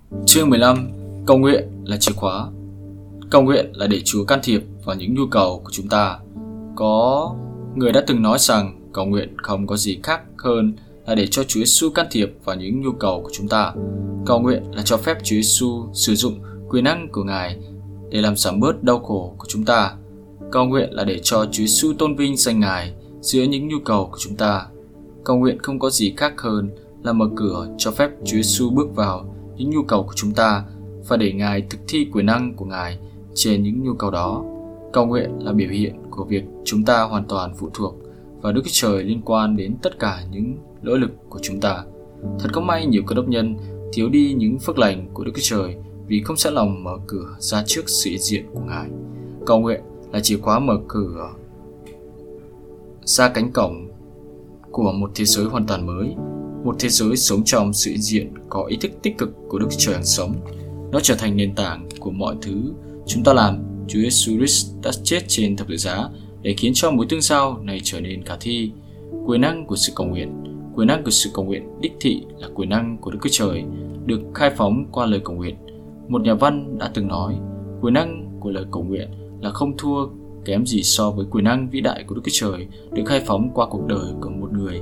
Chương 15. Cầu nguyện là chìa khóa. Cầu nguyện là để Chúa can thiệp vào những nhu cầu của chúng ta. Có người đã từng nói rằng cầu nguyện không có gì khác hơn là để cho Chúa Giêsu can thiệp vào những nhu cầu của chúng ta. Cầu nguyện là cho phép Chúa Giêsu sử dụng quyền năng của Ngài để làm giảm bớt đau khổ của chúng ta. Cầu nguyện là để cho Chúa Giêsu tôn vinh danh Ngài giữa những nhu cầu của chúng ta. Cầu nguyện không có gì khác hơn là mở cửa cho phép Chúa Giêsu bước vào những nhu cầu của chúng ta và để Ngài thực thi quyền năng của Ngài trên những nhu cầu đó. Cầu nguyện là biểu hiện của việc chúng ta hoàn toàn phụ thuộc vào Đức Chúa Trời liên quan đến tất cả những nỗ lực của chúng ta. Thật không may nhiều cơ đốc nhân thiếu đi những phước lành của Đức Chúa Trời vì không sẵn lòng mở cửa ra trước sự hiện diện của Ngài. Cầu nguyện là chìa khóa mở cửa ra cánh cổng của một thế giới hoàn toàn mới, một thế giới sống trong sự hiện diện có ý thức tích cực của Đức Chúa Trời hàng sống. Nó trở thành nền tảng của mọi thứ chúng ta làm. Chúa Giêsu Christ đã chết trên thập tự giá để khiến cho mối tương giao này trở nên khả thi. Quyền năng của sự cầu nguyện đích thị là quyền năng của Đức Chúa Trời được khai phóng qua lời cầu nguyện. Một nhà văn đã từng nói, quyền năng của lời cầu nguyện là không thua kém gì so với quyền năng vĩ đại của Đức Chúa Trời được khai phóng qua cuộc đời của một người